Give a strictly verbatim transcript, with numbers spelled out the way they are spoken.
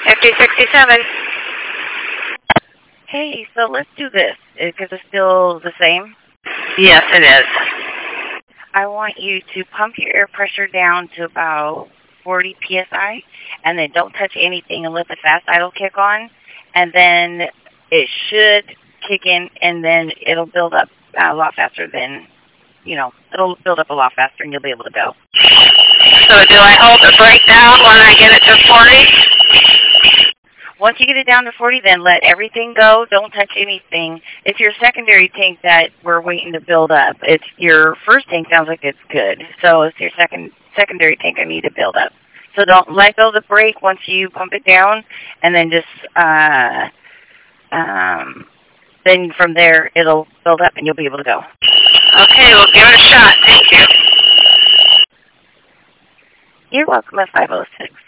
fifty sixty-seven. Hey, so let's do this, because it's still the same. Yes, it is. I want you to pump your air pressure down to about forty P S I, and then don't touch anything and let the fast idle kick on, and then it should kick in, and then it'll build up a lot faster than, you know, it'll build up a lot faster, and you'll be able to go. So do I hold the brake down when I get it to forty? Once you get it down to forty, then let everything go. Don't touch anything. It's your secondary tank that we're waiting to build up. It's your first tank sounds like it's good. So it's your second secondary tank I need to build up. So don't let go of the brake once you pump it down, and then just, uh, um, then from there it'll build up and you'll be able to go. Okay, we'll give it a shot. Thank you. You're welcome at five oh six.